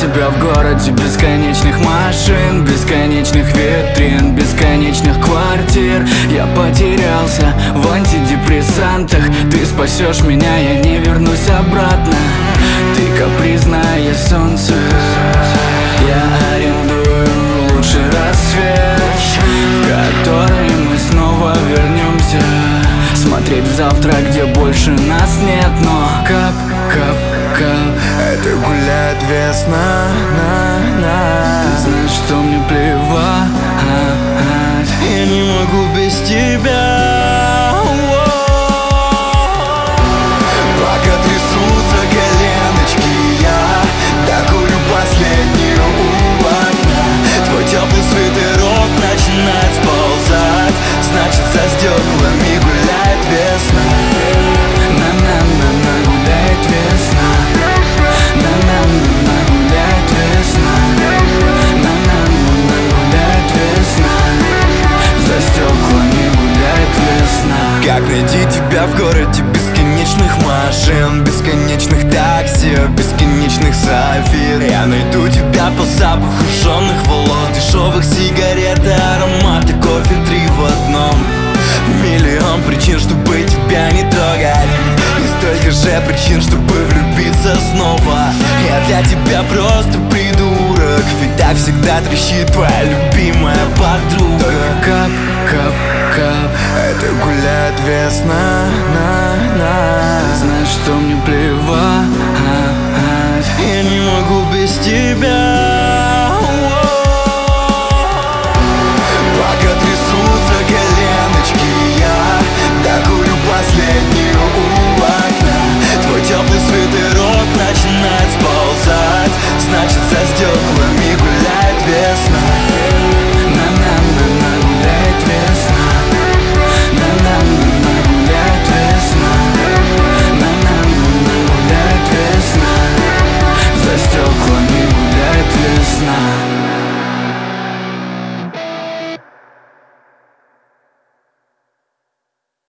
тебя в городе бесконечных машин, бесконечных витрин, бесконечных квартир. Я потерялся в антидепрессантах. Ты спасешь меня, я не вернусь обратно. Ты капризное солнце. Я арендую лучший рассвет, в который мы снова вернемся. Смотреть в завтра, где больше нас нет. Но кап, кап, кап, это гуляет весна, ты знаешь, что мне плевать. я не могу без тебя. Пока трясутся коленочки, я докурю последнюю у окна. Твой теплый свитерок начинает сползать, значит, за стеклами гуляет весна. На-на-на-на, гуляет весна. На-на-на-на, гуляет весна. На-на-на-на, гуляет весна. За стеклами гуляет весна. Как найти тебя в городе бесконечных машин, бесконечных такси, бесконечных софит? Я найду тебя по запаху жжёных волос, дешевых сигарет и аромата кофе 3 в одном. Миллион причин, чтобы тебя не трогать, и столько же причин, чтобы влюбиться снова. Я для тебя просто придурок, ведь так всегда трещит твоя любимая подруга. Только кап, кап, кап, это гуляет весна, ты знаешь, что мне плевать. я не могу без тебя.